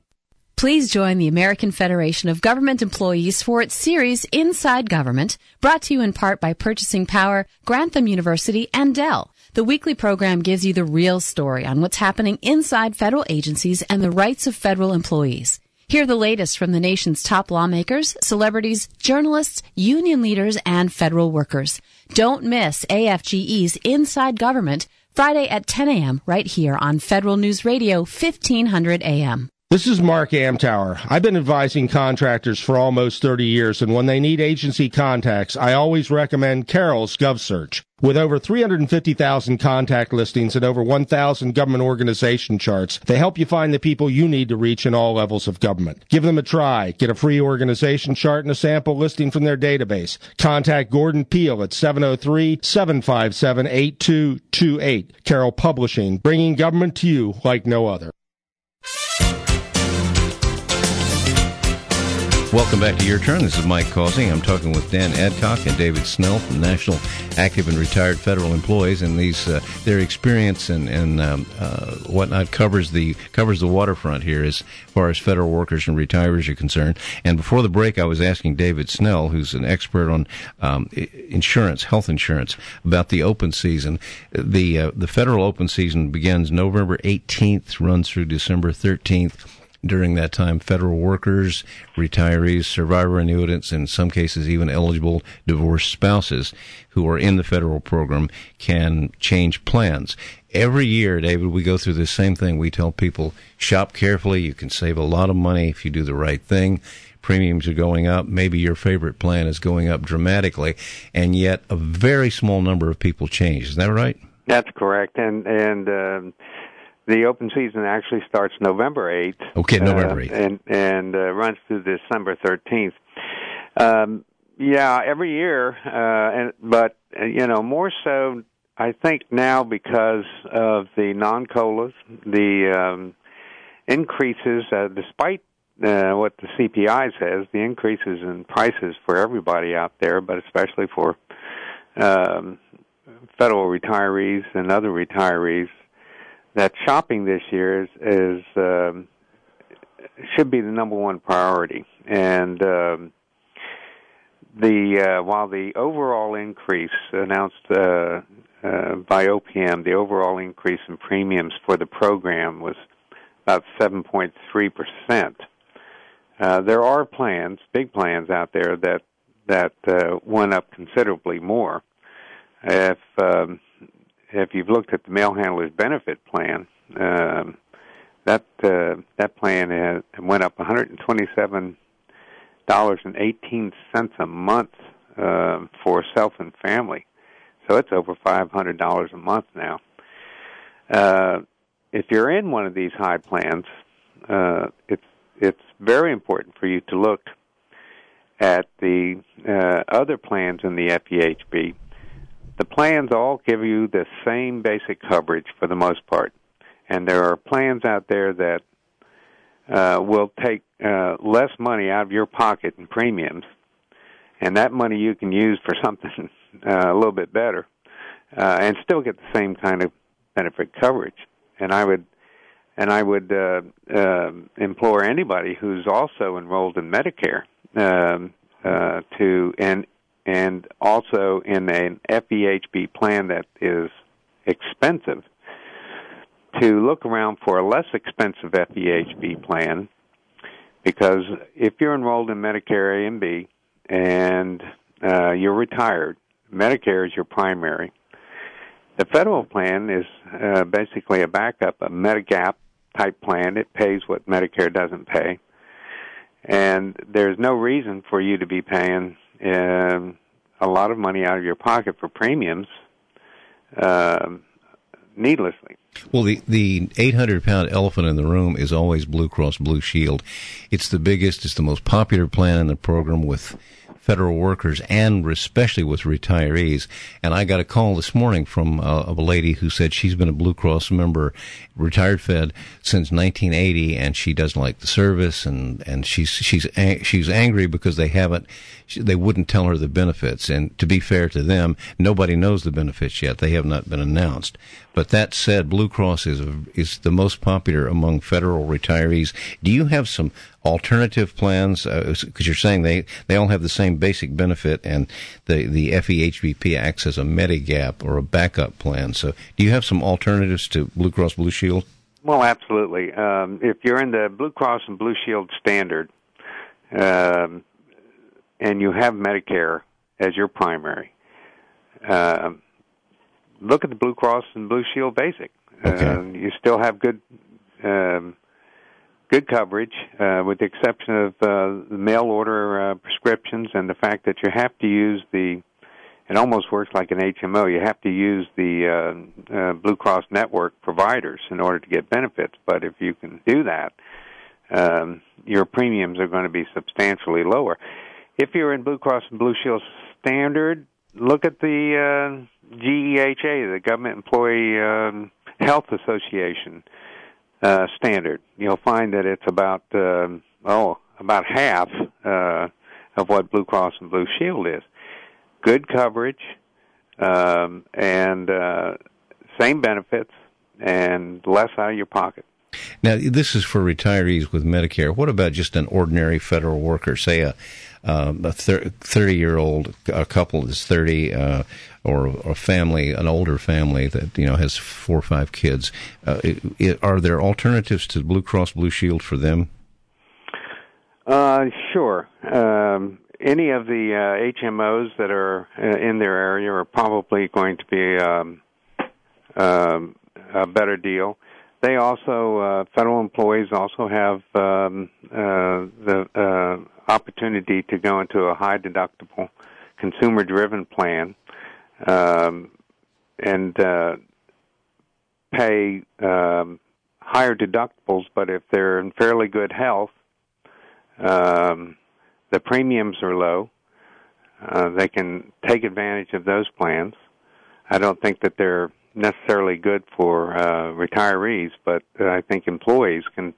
Please join the American Federation of Government Employees for its series Inside Government, brought to you in part by Purchasing Power, Grantham University, and Dell. The weekly program gives you the real story on what's happening inside federal agencies and the rights of federal employees. Hear the latest from the nation's top lawmakers, celebrities, journalists, union leaders, and federal workers. Don't miss A F G E's Inside Government, Friday at ten a.m. right here on Federal News Radio, fifteen hundred A M. This is Mark Amtower. I've been advising contractors for almost thirty years, and when they need agency contacts, I always recommend Carroll's GovSearch. With over three hundred fifty thousand contact listings and over one thousand government organization charts, they help you find the people you need to reach in all levels of government. Give them a try. Get a free organization chart and a sample listing from their database. Contact Gordon Peel at seven oh three, seven five seven, eight two two eight. Carroll Publishing, bringing government to you like no other. Welcome back to Your Turn. This is Mike Causing. I'm talking with Dan Adcock and David Snell from National Active and Retired Federal Employees, and these uh, their experience and, and um, uh, whatnot covers the covers the waterfront here as far as federal workers and retirees are concerned. And before the break, I was asking David Snell, who's an expert on um, insurance, health insurance, about the open season. The uh, the federal open season begins November eighteenth, runs through December thirteenth. During that time, federal workers, retirees, survivor annuitants, and in some cases even eligible divorced spouses who are in the federal program can change plans. Every year, David, we go through the same thing. We tell people, shop carefully. You can save a lot of money if you do the right thing. Premiums are going up. Maybe your favorite plan is going up dramatically, and yet a very small number of people change. Is that right? That's correct. And, and, um, the open season actually starts November eighth. Okay, November eighth. Uh, and and uh, runs through December thirteenth. Um, yeah, every year, uh, and but, uh, you know, more so, I think now because of the non-COLAs, the um, increases, uh, despite uh, what the C P I says, the increases in prices for everybody out there, but especially for um, federal retirees and other retirees, that shopping this year is, is um, should be the number one priority. And um, the uh, while the overall increase announced uh, uh, by O P M, the overall increase in premiums for the program was about seven point three percent. Uh, there are plans, big plans out there that that uh, went up considerably more. If um, if you've looked at the mail handler's benefit plan, um, that uh, that plan has, went up one hundred twenty-seven dollars and eighteen cents a month uh, for self and family, so it's over five hundred dollars a month now. Uh, if you're in one of these high plans, uh, it's it's very important for you to look at the uh, other plans in the F E H B. The plans all give you the same basic coverage for the most part, and there are plans out there that uh, will take uh, less money out of your pocket in premiums, and that money you can use for something uh, a little bit better, uh, and still get the same kind of benefit coverage. And I would, and I would uh, uh, implore anybody who's also enrolled in Medicare um, uh, to and. and also in an F E H B plan that is expensive, to look around for a less expensive F E H B plan, because if you're enrolled in Medicare A and B and uh, you're retired, Medicare is your primary. The federal plan is uh, basically a backup, a Medigap type plan. It pays what Medicare doesn't pay. And there's no reason for you to be paying Um, a lot of money out of your pocket for premiums uh, needlessly. Well, the the eight hundred pound elephant in the room is always Blue Cross Blue Shield. It's the biggest, it's the most popular plan in the program with federal workers and especially with retirees. And I got a call this morning from uh, of a lady who said she's been a Blue Cross member, retired Fed, since nineteen eighty, and she doesn't like the service, and and she's she's she's angry because they haven't they wouldn't tell her the benefits. And to be fair to them, nobody knows the benefits yet; they have not been announced. But that said, Blue Cross is a, is the most popular among federal retirees. Do you have some alternative plans? Because uh, you're saying they, they all have the same basic benefit, and the, the F E H B P acts as a Medigap or a backup plan. So do you have some alternatives to Blue Cross Blue Shield? Well, absolutely. Um, if you're in the Blue Cross and Blue Shield standard, um, and you have Medicare as your primary, uh, look at the Blue Cross and Blue Shield Basic. Okay. Uh, you still have good um, good coverage, uh, with the exception of uh, the mail order uh, prescriptions and the fact that you have to use the, it almost works like an H M O, you have to use the uh, uh, Blue Cross network providers in order to get benefits. But if you can do that, um, your premiums are going to be substantially lower. If you're in Blue Cross and Blue Shield Standard, look at the uh, G E H A, the Government Employee um, Health Association uh, standard. You'll find that it's about um, oh about half uh, of what Blue Cross and Blue Shield is. Good coverage um, and uh, same benefits and less out of your pocket. Now, this is for retirees with Medicare. What about just an ordinary federal worker, say a um, a thirty-year-old a couple that's thirty, uh, or a family, an older family that you know has four or five kids? Uh, it, it, are there alternatives to Blue Cross Blue Shield for them? Uh, sure. Um, any of the uh, H M Os that are uh, in their area are probably going to be um, um, a better deal. They also, uh, federal employees also have um, uh, the uh, opportunity to go into a high-deductible, consumer-driven plan um, and uh, pay um, higher deductibles, but if they're in fairly good health, um, the premiums are low. Uh, they can take advantage of those plans. I don't think that they're necessarily good for uh, retirees, but uh, I think employees can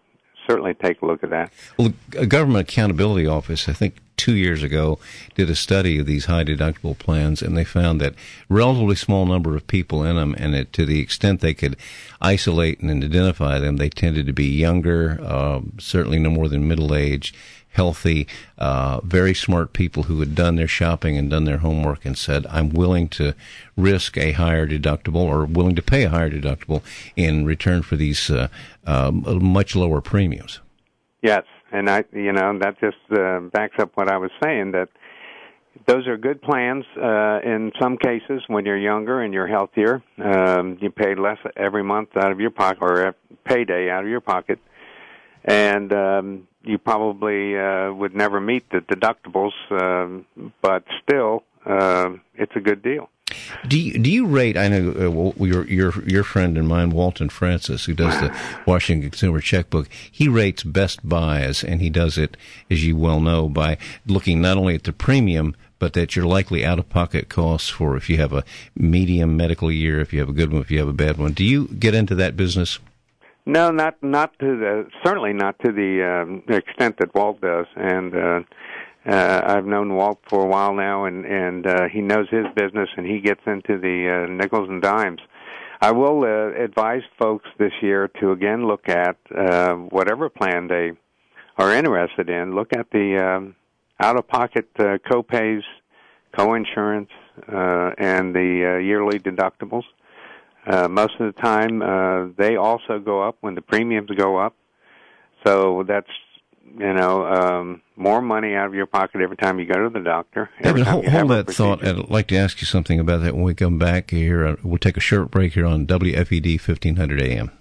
certainly take a look at that. Well, a Government Accountability Office, I think two years ago, did a study of these high deductible plans, and they found that relatively small number of people in them, and it, to the extent they could isolate and identify them, they tended to be younger, uh, certainly no more than middle-aged, healthy, uh, very smart people who had done their shopping and done their homework and said, I'm willing to risk a higher deductible or willing to pay a higher deductible in return for these uh, uh, much lower premiums. Yes, and I, you know, that just uh, backs up what I was saying, that those are good plans uh, in some cases when you're younger and you're healthier. Um, you pay less every month out of your pocket, or payday out of your pocket, and um, you probably uh, would never meet the deductibles, um, but still, uh, it's a good deal. Do you, do you rate? I know uh, well, your your your friend and mine, Walton Francis, who does the Washington Consumer Checkbook. He rates Best Buys, and he does it, as you well know, by looking not only at the premium, but at your likely out-of-pocket costs for if you have a medium medical year, if you have a good one, if you have a bad one. Do you get into that business? No, not not to the certainly not to the um, extent that Walt does, and uh, uh, I've known Walt for a while now, and and uh, he knows his business, and he gets into the uh, nickels and dimes. I will uh, advise folks this year to again look at uh, whatever plan they are interested in. Look at the um, out-of-pocket uh, co-pays, co-insurance, uh, and the uh, yearly deductibles. Uh, most of the time, uh, they also go up when the premiums go up. So that's, you know, um, more money out of your pocket every time you go to the doctor. David, hold, hold that thought. I'd like to ask you something about that when we come back here. We'll take a short break here on W F E D fifteen hundred A M.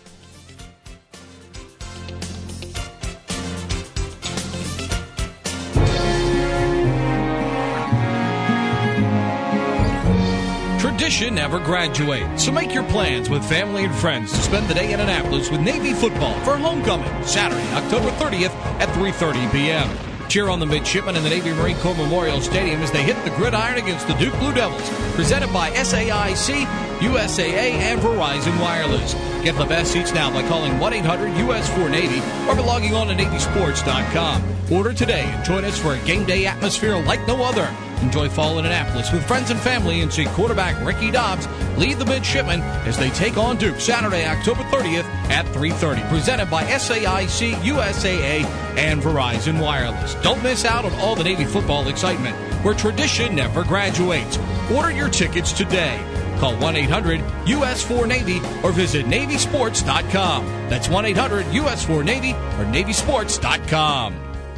Tradition never graduates, so make your plans with family and friends to spend the day in Annapolis with Navy football for homecoming, Saturday, October thirtieth at three thirty p.m. Cheer on the midshipmen in the Navy Marine Corps Memorial Stadium as they hit the gridiron against the Duke Blue Devils, presented by S A I C, U S A A, and Verizon Wireless. Get the best seats now by calling one eight hundred U S four Navy or by logging on to Navy Sports dot com. Order today and join us for a game day atmosphere like no other. Enjoy fall in Annapolis with friends and family and see quarterback Ricky Dobbs lead the midshipmen as they take on Duke Saturday, October thirtieth at three thirty. Presented by S A I C, U S A A, and Verizon Wireless. Don't miss out on all the Navy football excitement, where tradition never graduates. Order your tickets today. Call one eight hundred U S four Navy or visit Navy Sports dot com. That's one eight hundred U S four Navy or Navy Sports dot com.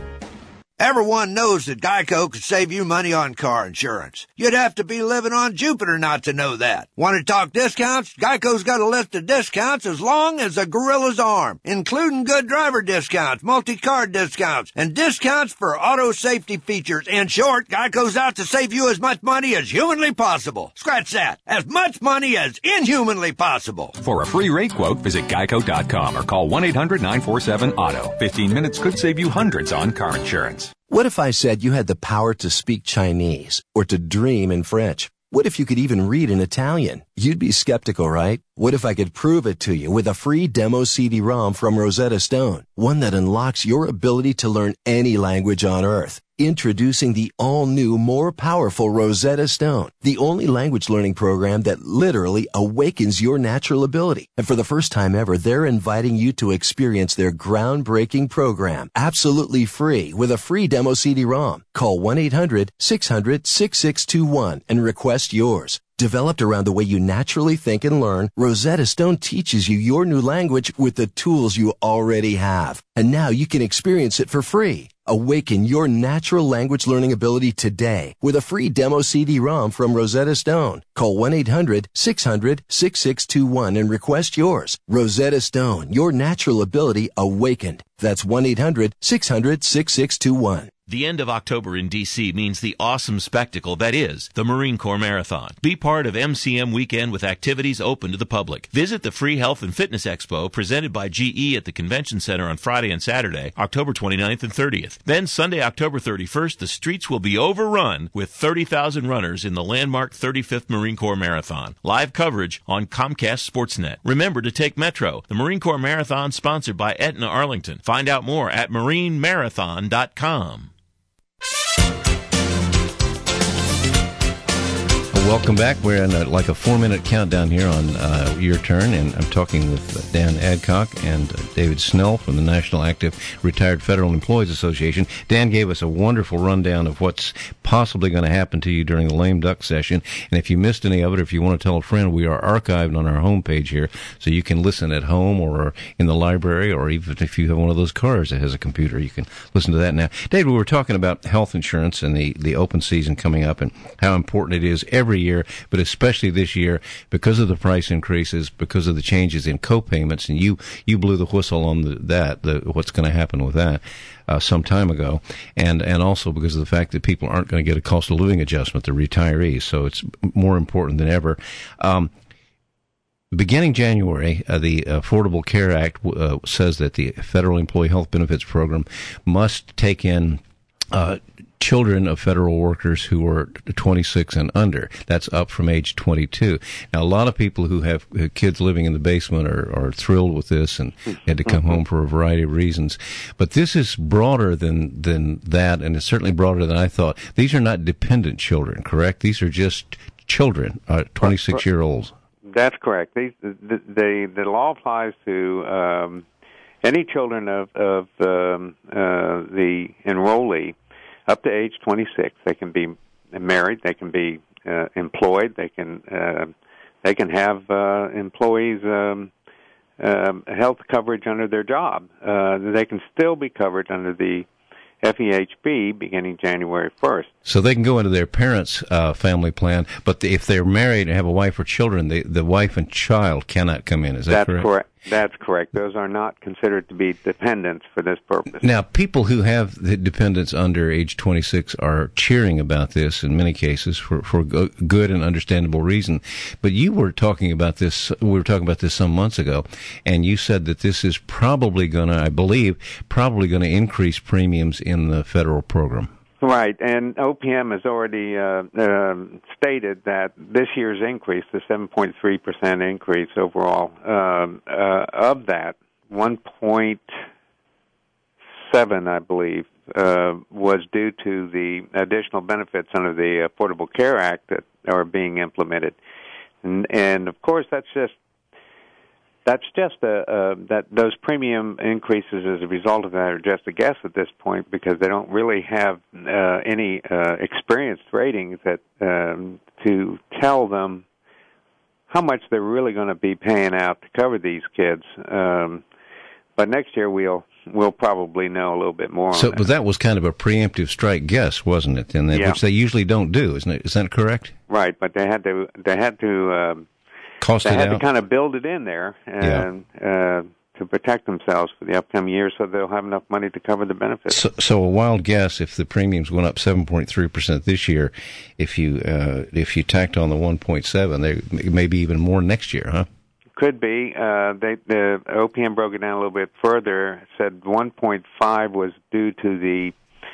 Everyone knows that Geico could save you money on car insurance. You'd have to be living on Jupiter not to know that. Want to talk discounts? Geico's got a list of discounts as long as a gorilla's arm, including good driver discounts, multi-card discounts, and discounts for auto safety features. In short, Geico's out to save you as much money as humanly possible. Scratch that. As much money as inhumanly possible. For a free rate quote, visit geico dot com or call one eight hundred nine four seven auto. fifteen minutes could save you hundreds on car insurance. What if I said you had the power to speak Chinese or to dream in French? What if you could even read in Italian? You'd be skeptical, right? What if I could prove it to you with a free demo C D ROM from Rosetta Stone? One that unlocks your ability to learn any language on Earth. Introducing the all-new, more powerful Rosetta Stone, the only language learning program that literally awakens your natural ability. And for the first time ever, they're inviting you to experience their groundbreaking program absolutely free with a free demo C D ROM. Call one eight hundred six hundred six six two one and request yours. Developed around the way you naturally think and learn, Rosetta Stone teaches you your new language with the tools you already have. And now you can experience it for free. Awaken your natural language learning ability today with a free demo C D ROM from Rosetta Stone. Call one eight hundred six hundred six six two one and request yours. Rosetta Stone, your natural ability awakened. That's one eight hundred six hundred six six two one. The end of October in D C means the awesome spectacle that is the Marine Corps Marathon. Be part of M C M Weekend with activities open to the public. Visit the Free Health and Fitness Expo presented by G E at the Convention Center on Friday and Saturday, October twenty-ninth and thirtieth. Then Sunday, October thirty-first, the streets will be overrun with thirty thousand runners in the landmark thirty-fifth Marine Corps Marathon. Live coverage on Comcast Sportsnet. Remember to take Metro. The Marine Corps Marathon sponsored by Aetna Arlington. Find out more at marine marathon dot com. Welcome back. We're in a, like a four-minute countdown here on uh, Your Turn, and I'm talking with Dan Adcock and uh, David Snell from the National Active Retired Federal Employees Association. Dan gave us a wonderful rundown of what's possibly going to happen to you during the lame duck session, and if you missed any of it, or if you want to tell a friend, we are archived on our homepage here, so you can listen at home or in the library, or even if you have one of those cars that has a computer, you can listen to that now. David, we were talking about health insurance and the, the open season coming up and how important it is every year, but especially this year because of the price increases, because of the changes in co-payments, and you you blew the whistle on the, that, the, what's going to happen with that uh, some time ago, and and also because of the fact that people aren't going to get a cost of living adjustment, the retirees, so it's more important than ever. Um, Beginning January, uh, the Affordable Care Act uh, says that the Federal Employee Health Benefits Program must take in uh children of federal workers who are twenty-six and under. That's up from age twenty-two. Now, a lot of people who have kids living in the basement are, are thrilled with this and had to come home for a variety of reasons. But this is broader than, than that, and it's certainly broader than I thought. These are not dependent children, correct? These are just children, uh, twenty-six-year-olds. That's correct. These, the, the, the law applies to um, any children of, of um, uh, the enrollee up to age twenty-six. They can be married. They can be uh, employed. They can uh, they can have uh, employees um, uh, health coverage under their job. Uh, they can still be covered under the F E H B beginning January first. So they can go into their parents' uh, family plan, but the, if they're married and have a wife or children, the, the wife and child cannot come in. Is that That's correct? correct. That's correct. Those are not considered to be dependents for this purpose. Now, people who have the dependents under age twenty-six are cheering about this in many cases for, for good and understandable reason. But you were talking about this, we were talking about this some months ago, and you said that this is probably going to, I believe, probably going to increase premiums in the federal program. Right, and O P M has already uh, uh, stated that this year's increase, the seven point three percent increase overall, um, uh, of that, one point seven, I believe, uh, was due to the additional benefits under the Affordable Care Act that are being implemented. And, and of course, that's just That's just a, uh, that those premium increases as a result of that are just a guess at this point because they don't really have uh, any uh, experienced ratings that um, to tell them how much they're really going to be paying out to cover these kids. Um, but next year we'll we'll probably know a little bit more. So, on that. but that was kind of a preemptive strike guess, wasn't it? And that, Yeah. which they usually don't do, isn't it? Is that correct? Right, but they had to they had to. Um, Cost they it had out. to kind of build it in there and uh, to protect themselves for the upcoming year so they'll have enough money to cover the benefits. So, so a wild guess, if the premiums went up seven point three percent this year, if you uh, if you tacked on the one point seven, they maybe even more next year, huh? Could be. Uh, they, the O P M broke it down a little bit further, said one point five was due to the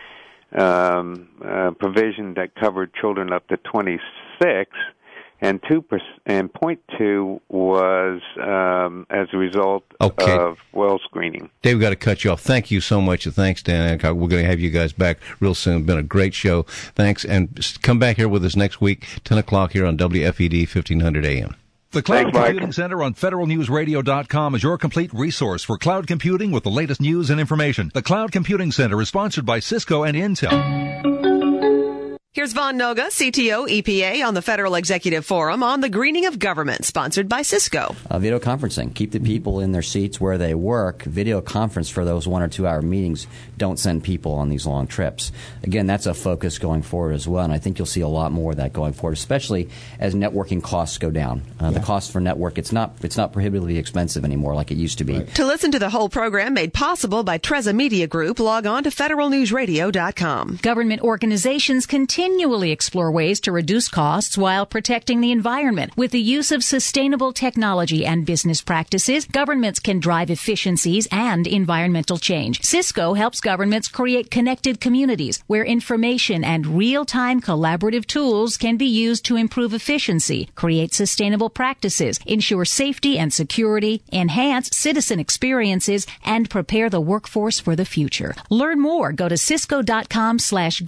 um, uh, provision that covered children up to twenty-six, and two percent and point two was um, as a result Okay. of well screening. Dave, we've got to cut you off. Thank you so much, and thanks, Dan Adcock. We're going to have you guys back real soon. Been a great show. Thanks, and come back here with us next week, ten o'clock here on W F E D fifteen hundred A M. The Cloud Computing Center on Federal News Radio dot com is your complete resource for cloud computing with the latest news and information. The Cloud Computing Center is sponsored by Cisco and Intel. Here's Von Noga, C T O, E P A, on the Federal Executive Forum on the greening of government, sponsored by Cisco. Uh, video conferencing. Keep the people in their seats where they work. Video conference for those one or two hour meetings. Don't send people on these long trips. Again, that's a focus going forward as well, and I think you'll see a lot more of that going forward, especially as networking costs go down. Uh, yeah. The cost for network, it's not it's not prohibitively expensive anymore like it used to be. Right. To listen to the whole program made possible by Treza Media Group, log on to federal news radio dot com. Government organizations continue continually explore ways to reduce costs while protecting the environment. With the use of sustainable technology and business practices, governments can drive efficiencies and environmental change. Cisco helps governments create connected communities where information and real-time collaborative tools can be used to improve efficiency, create sustainable practices, ensure safety and security, enhance citizen experiences, and prepare the workforce for the future. Learn more. Go to cisco dot com slash